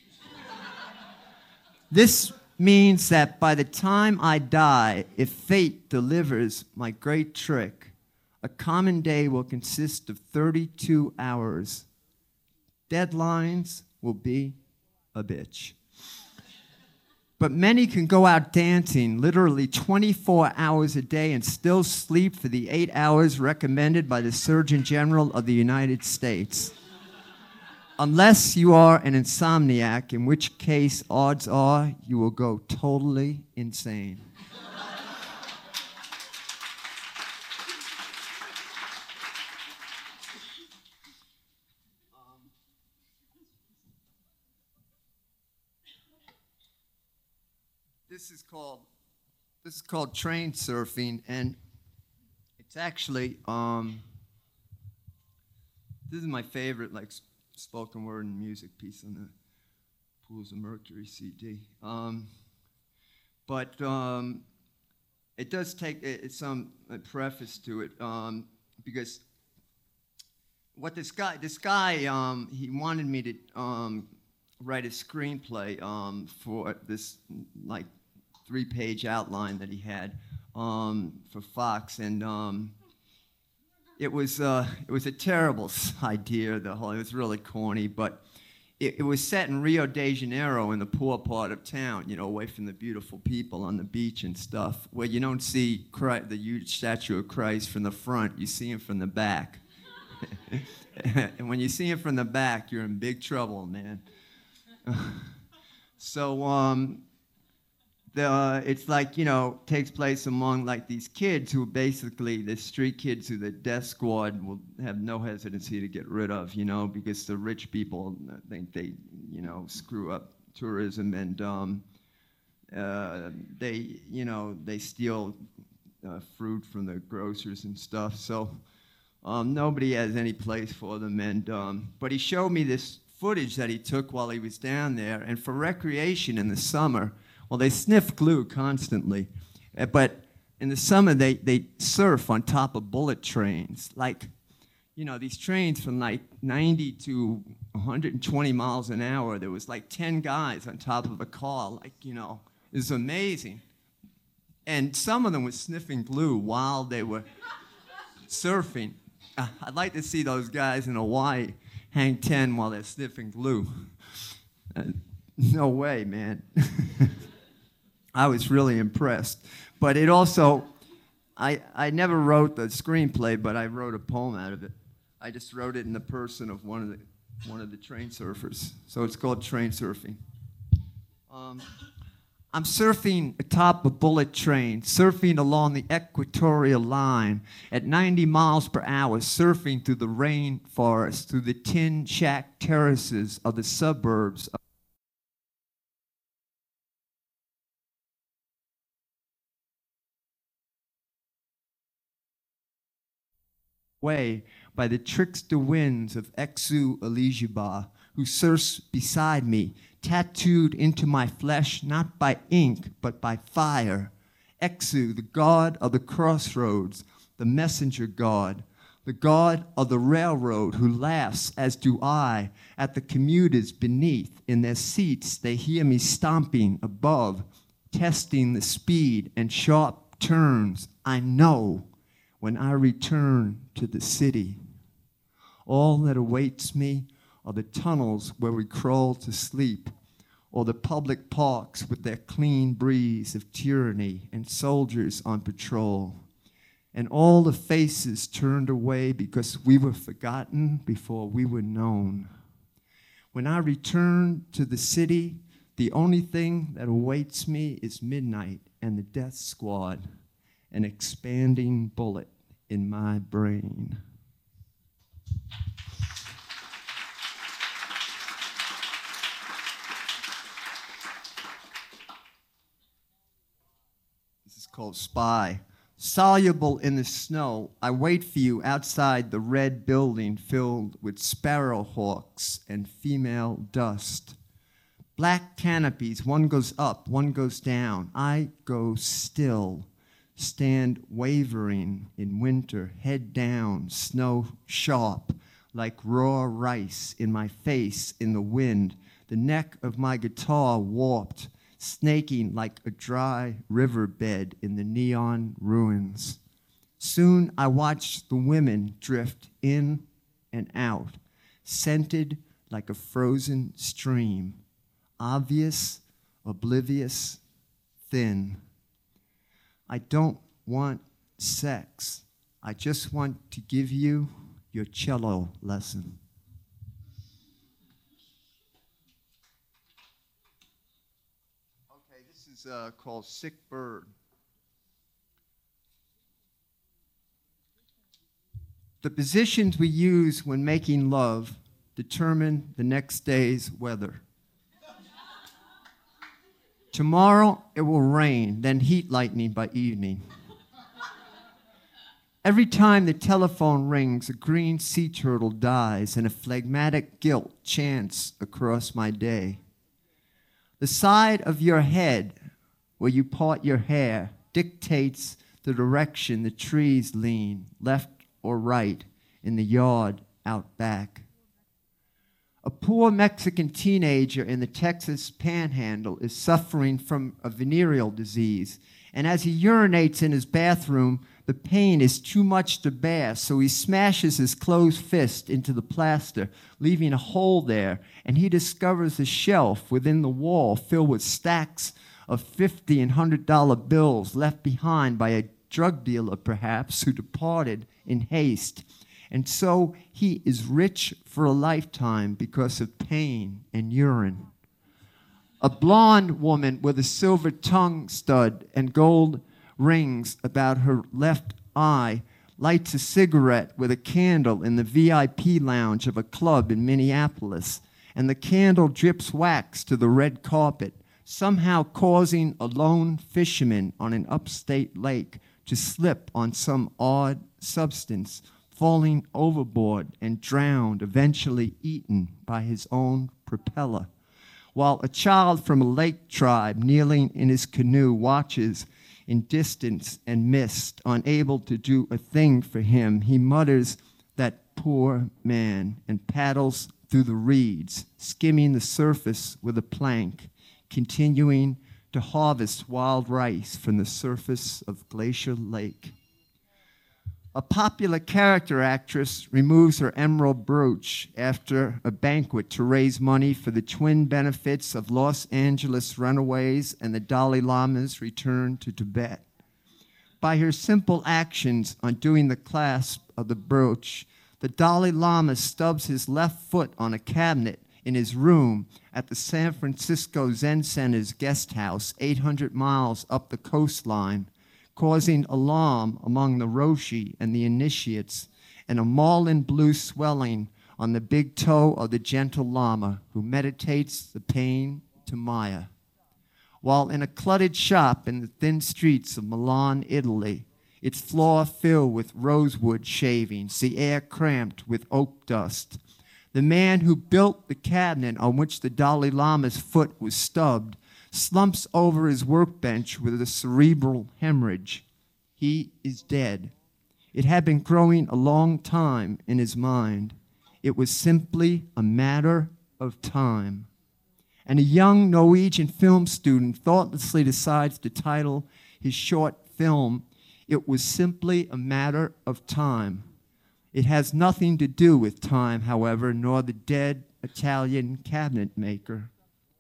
This means that by the time I die, if fate delivers my great trick, a common day will consist of thirty-two hours. Deadlines will be a bitch. But many can go out dancing literally twenty-four hours a day and still sleep for the eight hours recommended by the Surgeon General of the United States. Unless you are an insomniac, in which case odds are you will go totally insane. This is called this is called train surfing, and it's actually um, this is my favorite like spoken word and music piece on the Pools of Mercury C D. Um, But um, it does take it, it's some a preface to it um, because what this guy, this guy, um, he wanted me to um, write a screenplay um, for this like three-page outline that he had um, for Fox, and um, it was uh, it was a terrible idea. The whole it was really corny, but it, it was set in Rio de Janeiro, in the poor part of town, you know, away from the beautiful people on the beach and stuff, where you don't see Christ, the huge statue of Christ from the front, you see him from the back. And when you see him from the back, you're in big trouble, man. So um, the, uh, it's like, you know, takes place among like these kids who are basically the street kids who the death squad will have no hesitancy to get rid of, you know, because the rich people think they, you know, screw up tourism, and um, uh, they, you know, they steal uh, fruit from the grocers and stuff. So um, nobody has any place for them. And um, but he showed me this footage that he took while he was down there, and for recreation in the summer. Well, they sniff glue constantly, but in the summer they, they surf on top of bullet trains. Like, you know, these trains from like ninety to one hundred twenty miles an hour. There was like ten guys on top of a car. Like, you know, it was amazing. And some of them were sniffing glue while they were surfing. Uh, I'd like to see those guys in Hawaii hang ten while they're sniffing glue. Uh, no way, man. I was really impressed. But it also, I, I never wrote the screenplay, but I wrote a poem out of it. I just wrote it in the person of one of the, one of the train surfers. So it's called Train Surfing. Um, I'm surfing atop a bullet train, surfing along the equatorial line at ninety miles per hour, surfing through the rainforest, through the tin shack terraces of the suburbs of way by the trickster winds of Exu Eligiba, who surfs beside me, tattooed into my flesh not by ink but by fire. Exu, the god of the crossroads, the messenger god, the god of the railroad, who laughs, as do I, at the commuters beneath. In their seats they hear me stomping above, testing the speed and sharp turns. I know when I return to the city, all that awaits me are the tunnels where we crawl to sleep, or the public parks with their clean breeze of tyranny and soldiers on patrol, and all the faces turned away because we were forgotten before we were known. When I return to the city, the only thing that awaits me is midnight and the death squad, an expanding bullet in my brain. This is called Spy. Soluble in the snow, I wait for you outside the red building filled with sparrowhawks and female dust. Black canopies, one goes up, one goes down. I go still. Stand wavering in winter, head down, snow sharp, like raw rice in my face in the wind, the neck of my guitar warped, snaking like a dry riverbed in the neon ruins. Soon I watch the women drift in and out, scented like a frozen stream, obvious, oblivious, thin. I don't want sex. I just want to give you your cello lesson. Okay, this is uh, called Sick Bird. The positions we use when making love determine the next day's weather. Tomorrow it will rain, then heat lightning by evening. Every time the telephone rings, a green sea turtle dies and a phlegmatic guilt chants across my day. The side of your head where you part your hair, dictates the direction the trees lean, left or right, in the yard out back. A poor Mexican teenager in the Texas Panhandle is suffering from a venereal disease, and as he urinates in his bathroom, the pain is too much to bear, so he smashes his closed fist into the plaster, leaving a hole there, and he discovers a shelf within the wall filled with stacks of fifty and one hundred dollar bills left behind by a drug dealer, perhaps, who departed in haste. And so he is rich for a lifetime because of pain and urine. A blonde woman with a silver tongue stud and gold rings about her left eye lights a cigarette with a candle in the V I P lounge of a club in Minneapolis, and the candle drips wax to the red carpet, somehow causing a lone fisherman on an upstate lake to slip on some odd substance, falling overboard and drowned, eventually eaten by his own propeller, while a child from a lake tribe kneeling in his canoe watches in distance and mist, unable to do a thing for him. He mutters, "That poor man," and paddles through the reeds, skimming the surface with a plank, continuing to harvest wild rice from the surface of Glacier Lake. A popular character actress removes her emerald brooch after a banquet to raise money for the twin benefits of Los Angeles runaways and the Dalai Lama's return to Tibet. By her simple actions on doing the clasp of the brooch, the Dalai Lama stubs his left foot on a cabinet in his room at the San Francisco Zen Center's guest house, eight hundred miles up the coastline, causing alarm among the Roshi and the initiates, and a marlin blue swelling on the big toe of the gentle Lama, who meditates the pain to Maya. While in a cluttered shop in the thin streets of Milan, Italy, its floor filled with rosewood shavings, the air cramped with oak dust, the man who built the cabinet on which the Dalai Lama's foot was stubbed slumps over his workbench with a cerebral hemorrhage. He is dead. It had been growing a long time in his mind. It was simply a matter of time. And a young Norwegian film student thoughtlessly decides to title his short film, "It Was Simply a Matter of Time." It has nothing to do with time, however, nor the dead Italian cabinet maker.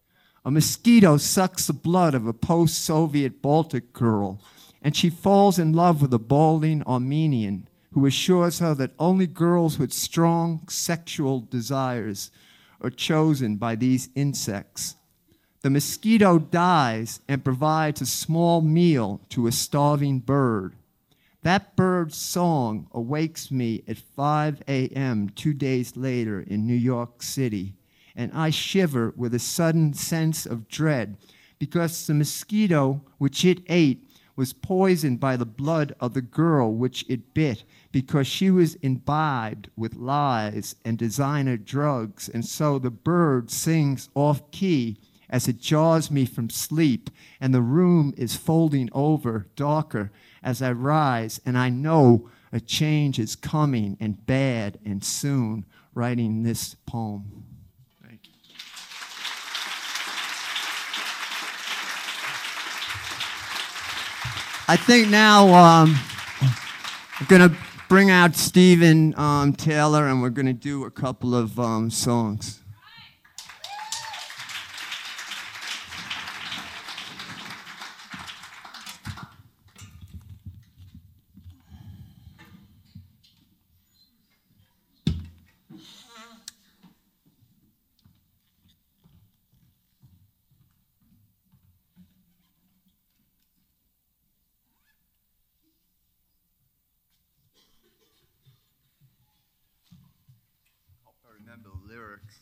A mosquito sucks the blood of a post-Soviet Baltic girl, and she falls in love with a balding Armenian who assures her that only girls with strong sexual desires are chosen by these insects. The mosquito dies and provides a small meal to a starving bird. That bird's song awakes me at five a m two days later in New York City, and I shiver with a sudden sense of dread because the mosquito which it ate was poisoned by the blood of the girl which it bit, because she was imbibed with lies and designer drugs, and so the bird sings off-key as it jars me from sleep, and the room is folding over darker as I rise, and I know a change is coming, and bad and soon, writing this poem. Thank you. I think now um, I'm going to bring out Stephen um, Taylor, and we're going to do a couple of um, songs. Remember the lyrics.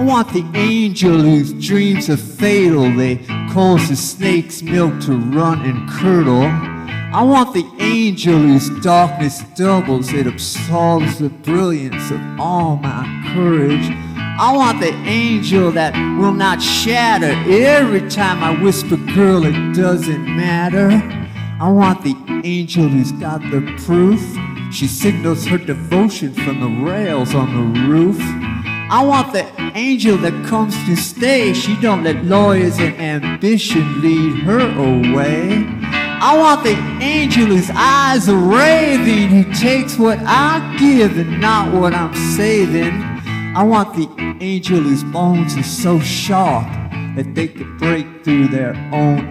want the angel whose dreams are fatal. They cause the snake's milk to run and curdle. I want the angel whose darkness doubles. It absorbs the brilliance of all my courage. I want the angel that will not shatter every time I whisper, girl, it doesn't matter. I want the angel who's got the proof. She signals her devotion from the rails on the roof. I want the angel that comes to stay. She don't let lawyers and ambition lead her away. I want the angel whose eyes are raving, who takes what I give and not what I'm saving. I want the angel whose bones are so sharp that they could break through their own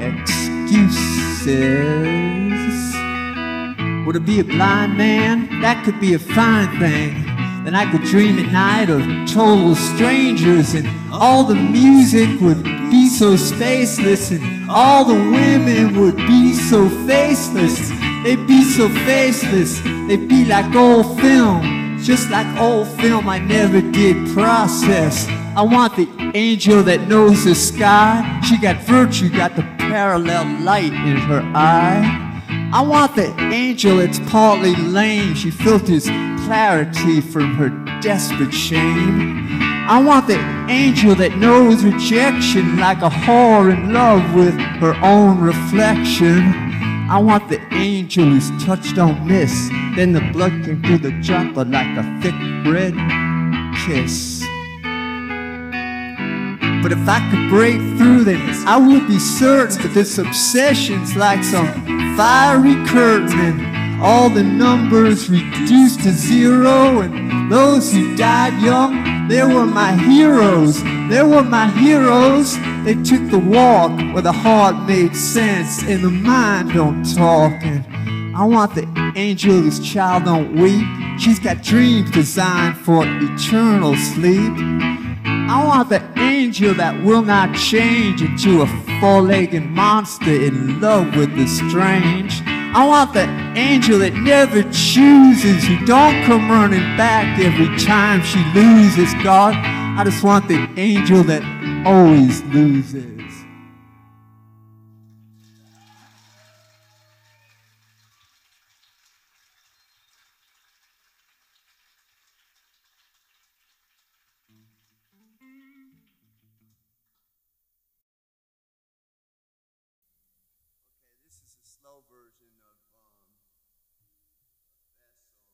excuses. Would it be a blind man? That could be a fine thing. Then I could dream at night of total strangers, and all the music would be so spaceless, and all the women would be so faceless. They'd be so faceless, they'd be like old film, just like old film I never did process. I want the angel that knows the sky. She got virtue, got the parallel light in her eye. I want the angel that's partly lame. She filters clarity from her desperate shame. I want the angel that knows rejection like a whore in love with her own reflection. I want the angel whose touch don't miss. Then the blood came through the dropper like a thick red kiss. But if I could break through, then I would be certain that this obsession's like some fiery curtain, and all the numbers reduced to zero, and those who died young, they were my heroes. They were my heroes. They took the walk where the heart made sense and the mind don't talk. And I want the angel whose child don't weep. She's got dreams designed for eternal sleep. I want the angel that will not change into a four-legged monster in love with the strange. I want the angel that never chooses, who don't come running back every time she loses. God, I just want the angel that always loses. Slow version of um, that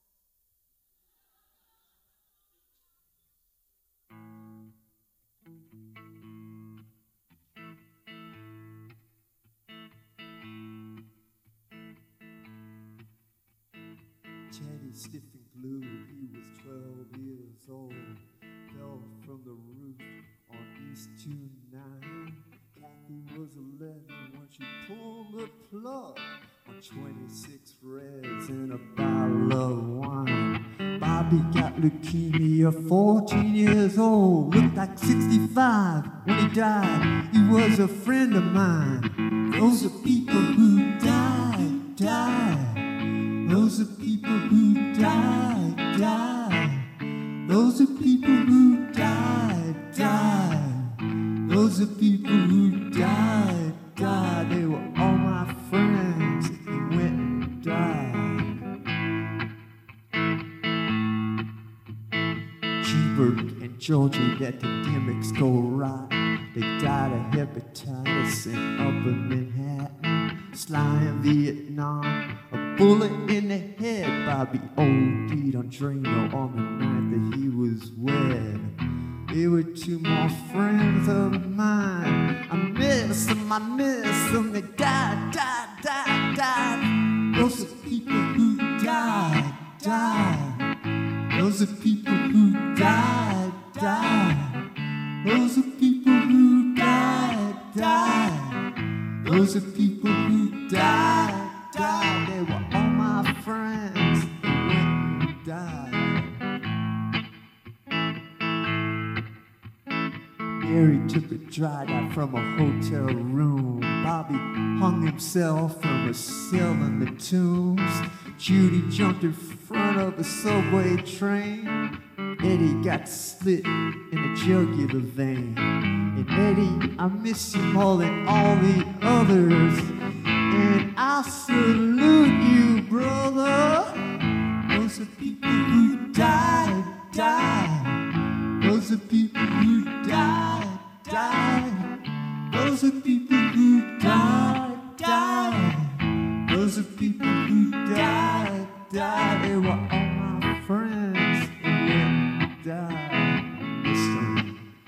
song. Teddy, stiff and blue, he was twelve years old. Fell from the roof on East two nine. Kathy was eleven when she pulled the plug on twenty-six reds and a bottle of wine. Bobby got leukemia, fourteen years old, looked like sixty-five when he died. He was a friend of mine. Those are people who died, died. Those are people who died, died. Those are people who died, died. Those are people who died, died. They were all my friends and went and died. Gilbert and Georgie let the epidemics go right. They died of hepatitis in Upper Manhattan. Sly in Vietnam, a bullet in the head. Bobby OD'd on Drano on the night that he was wed. They were two more friends of mine. I miss them, I miss them. They died, died, died, died. Those are people who died, died. Those are people who died, died. Those are people who died, died. Those are people who died, died. They were all my friends. They went and died. Mary took a dry dive from a hotel room. Bobby hung himself from a cell in the Tombs. Judy jumped in front of a subway train. Eddie got slit in the jugular vein. And Eddie, I miss you more than all the others. And I salute you, brother. Those are people who died, died. Those are people who died, died. Those are people who died, died. Those are people who died, died. They were all my friends and they died. Listen.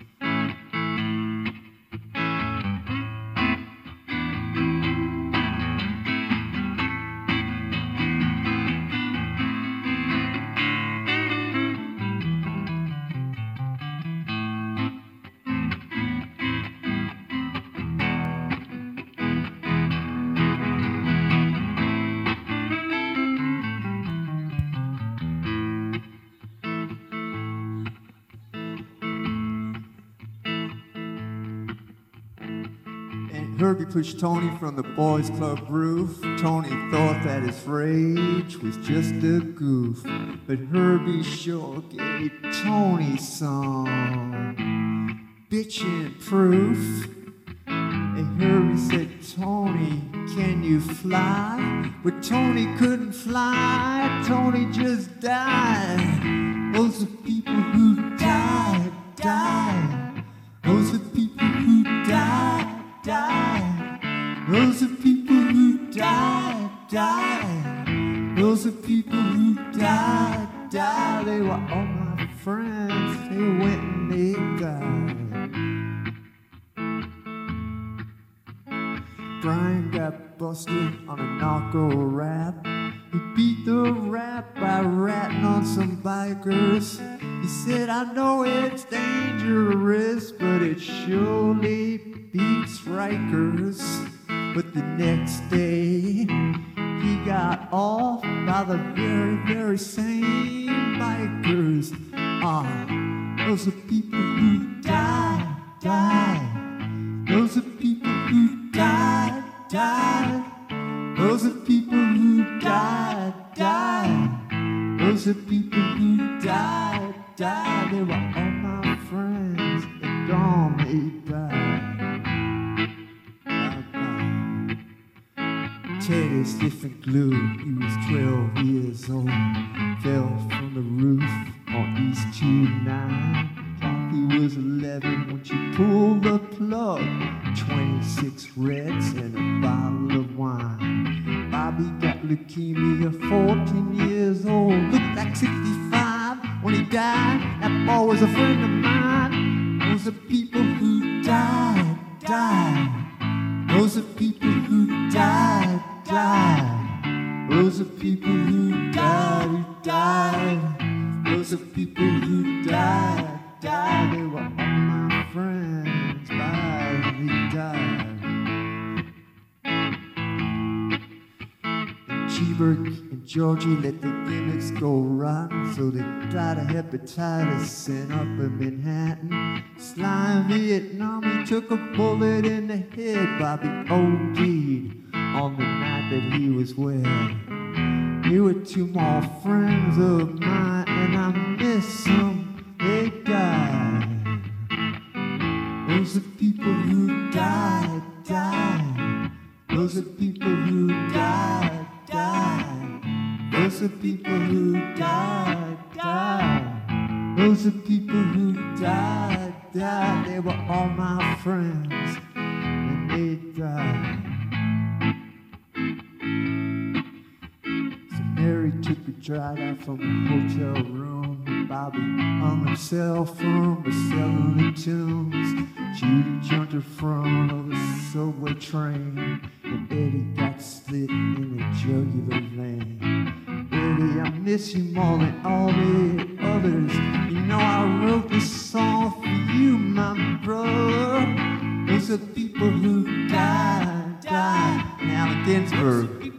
Herbie pushed Tony from the boys' club roof. Tony thought that his rage was just a goof, but Herbie sure gave Tony some bitchin' proof. And Herbie said, Tony, can you fly? But Tony couldn't fly, Tony just died. Those are people who died, died. Those are people who died, died. Those are people who died, died. Those are people who died, died. They were all my friends. They went and they died. Brian got busted on a narco rap. He beat the rap by ratting on some bikers. He said, I know it's dangerous, but it surely beats Rikers. But the next day, he got off by the very, very same bikers. Ah, those are people who died, died. Those are people who died, died. Those are people who died, died. Those are people who died, died. They were all my friends. They're gone, they died. Teddy sniffing glue, he was twelve years old. Fell from the roof on East two nine. He was eleven when she pulled the plug. twenty-six reds and a bottle of wine. Bobby got leukemia, fourteen years old. Looked like sixty-five when he died. That boy was a friend of mine. Those are people who died, died. Those are people who died, died. Those are people who died, who died. Those are people who died, died. They were all my friends, but they died. And Cheeberg and Georgie let the gimmicks go rotten, so they died of hepatitis sent up in Manhattan. Sly in Vietnam, he took a bullet in the head. Bobby O D'd on the night that he was wed. They were two more friends of mine, and I miss them. They died. Those are people who died, died. Those are people who died, died. Those are people who died, died. Those are people who died, died. They were all my friends, and they died. So Mary took a drive out from the hotel room. Bobby hung himself from a cellular tunes. Judy jumped in front of the subway train, and Eddie got slit in the jugular vein. Eddie, I miss you more than all the others. You know I wrote this song for you, my brother. Those are people who died, died. And Allen Ginsberg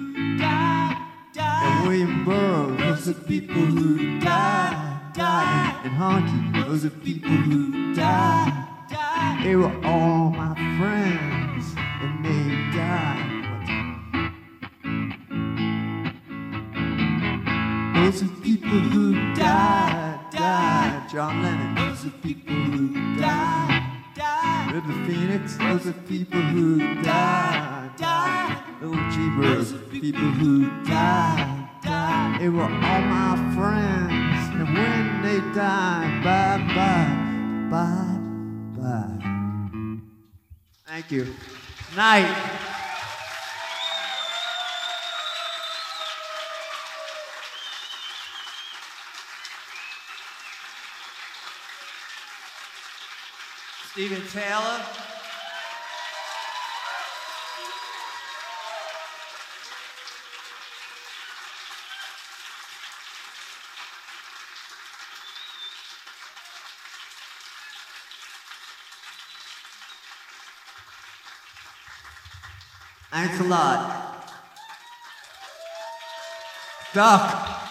and William Burroughs. Those are people who died, died. And Honky, those are people who died, died. They were all my friends, and they died. Those are people who died, died. Those are people who died, died. Oh, jeepers, people who died, died. They were all my friends, and when they died, bye, bye, bye, bye. Thank you. Night. Stephen Taylor. Thanks a lot. Duck.